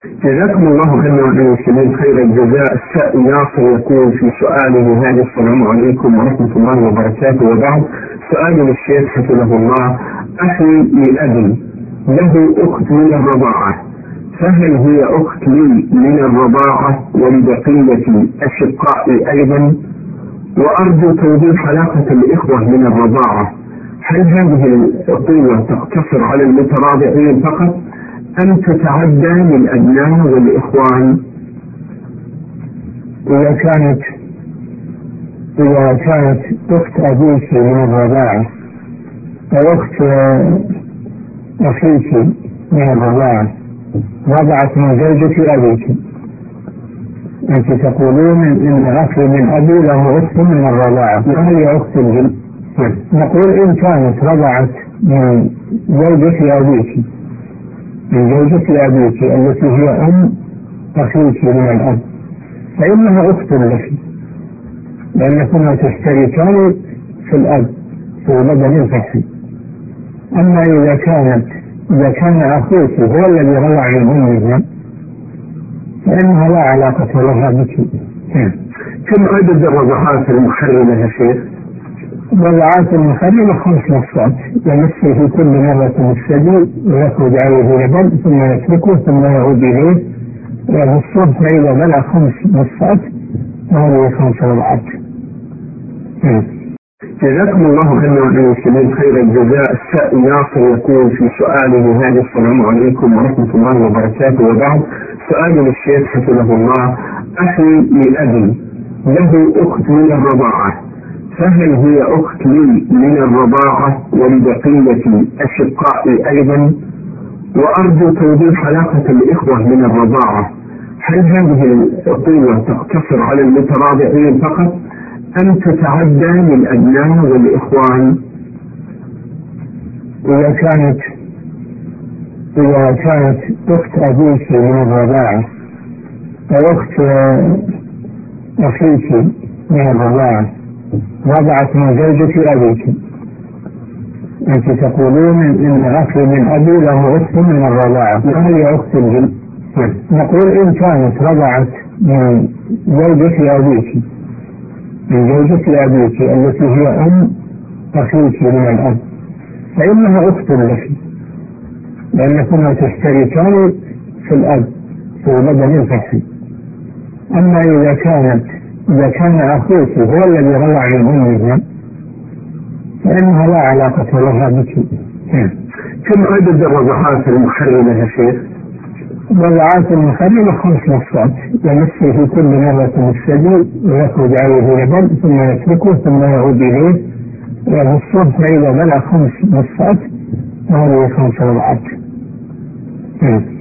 جزاكم الله خيرا المسلمين خير الجزاء. السائل ناصر يقول في سؤاله هذا: السلام عليكم ورحمة الله وبركاته، وبعد. سؤال للشيخ حفظه الله: أخي لأبي له أخت من الرضاعة، فهل هي أخت لي من الرضاعة ولبقية أشقائي أيضا؟ وأرجو توضيح علاقة الإخوة من الرضاعة، هل هذه الأخوة تقتصر على المترابعين فقط أم تتعدى للأبناء والإخوان؟ إذا كانت أخت أبيك من الرضاعة أو أخت أخيك من الرضاعة رضعت من زوجة أبيك، أنت تقولون إن أخي من أبي له أخت من الرضاعة وهي أخت لي، نقول إن كانت رضعت من زوجة أبيك التي هي أم أخيك من الأب فإنها أخت لك، لأنكما تشتركان في الأب في بدن الفحم. أما إذا كان أخوك هو الذي رضع من أمه فإنها لا علاقة لها بك. كم عدد الرضعات المحرمة يا شيخ؟ الرضعات المحرمة 5 نصات، يمس في كل مرة الثدي ويخرج عليه لبن ثم يتركه ثم يعود إليه والصبح فإذا بلغ 5 نصات وهذه 5 رضعات. جزاكم الله خيرا المسلمين خير الجزاء. السائل ناصر يقول في سؤاله هذا: السلام عليكم ورحمة الله وبركاته، وبعد. سؤال للشيخ حفظه الله: أخي لأبي له أخت من الرضاعة، فهل هي أخت لي من الرضاعة ولبقية أشقائي أيضا؟ وأرجو توضيح علاقة الإخوة من الرضاعة، هل هذه الأخوة تقتصر على المترابعين فقط أم تتعدى للأبناء والإخوان؟ إذا كانت أخت أبيك من الرضاعة أو أخت أخيك من الرضاعة رضعت من زوجة أبيك، أنت تقولون إن أخي من أبي له أخت من الرضاعة وهي أخت لي، نقول إن كانت رضعت من زوجة أبيك التي هي أم أخيك من الأب فإنها أخت لك، لأنكما تشتركان في الأب في بدن الفحم. أما إذا كان أخوك هو الذي رضع من أمه فإنها لا علاقة لها بك. كم عدد الرضعات المحرمة يا شيخ؟ الرضعات المحرمة 5 نصات، يمس في كل مرة الثدي ويخرج عليه لبن ثم يتركه ثم يعود إليه والصبح فإذا بلغ 5 نصات وهذه 5 رضعات.